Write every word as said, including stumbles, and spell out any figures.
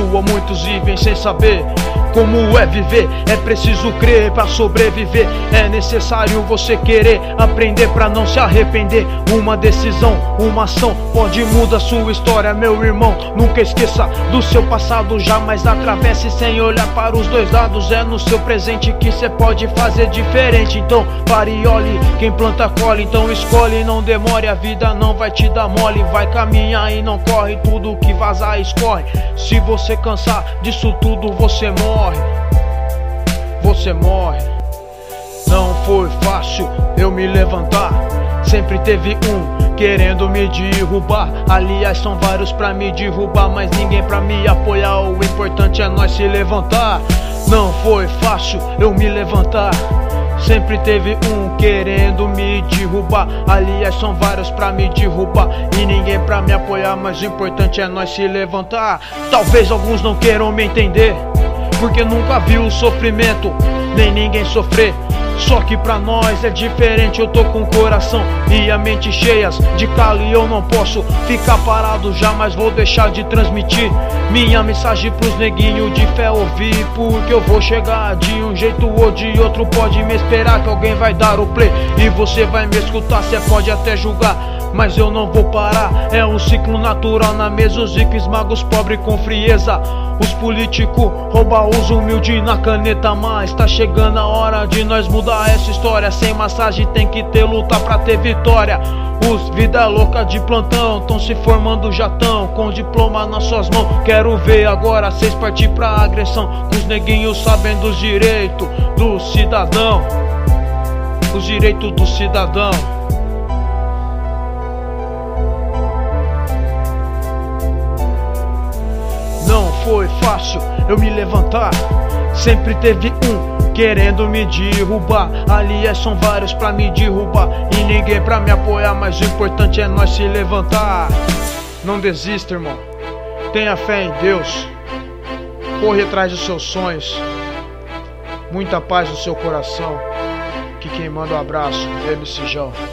rua muitos vivem sem saber como é viver. É preciso crer pra sobreviver. É necessário você querer aprender pra não se arrepender. Uma decisão, uma ação pode mudar sua história, meu irmão. Nunca esqueça do seu passado, jamais atravesse sem olhar para os dois lados. É no seu presente que cê pode fazer diferente. Então pare e olhe, quem planta colhe. Então escolhe, não demore, a vida não vai te dar mole. Vai caminhar e não corre, tudo que vazar escorre. Se você cansar disso tudo, você morre. Você morre. Não foi fácil eu me levantar. Sempre teve um querendo me derrubar. Aliás, são vários pra me derrubar, mas ninguém pra me apoiar. O importante é nós se levantar. Não foi fácil eu me levantar. Sempre teve um querendo me derrubar. Aliás, são vários pra me derrubar e ninguém pra me apoiar, mas o importante é nós se levantar. Talvez alguns não queiram me entender, porque nunca viu o sofrimento, nem ninguém sofrer. Só que pra nós é diferente, eu tô com o coração e a mente cheias de calo e eu não posso ficar parado, jamais vou deixar de transmitir minha mensagem pros neguinhos de fé ouvir. Porque eu vou chegar de um jeito ou de outro, pode me esperar que alguém vai dar o play e você vai me escutar, cê pode até julgar, mas eu não vou parar. É um ciclo natural na mesa, os ricos esmagam os pobres com frieza. Os políticos roubam os humildes na caneta, mas tá chegando a hora de nós mudar essa história. Sem massagem tem que ter luta pra ter vitória. Os vida louca de plantão tão se formando já tão com diploma nas suas mãos. Quero ver agora cês partir pra agressão, com os neguinhos sabendo os direitos do cidadão. Os direitos do cidadão. Não foi fácil eu me levantar. Sempre teve um querendo me derrubar. Aliás, são vários pra me derrubar e ninguém pra me apoiar, mas o importante é nós se levantar. Não desista, irmão. Tenha fé em Deus. Corre atrás dos seus sonhos. Muita paz no seu coração. Que quem manda um abraço é M C João.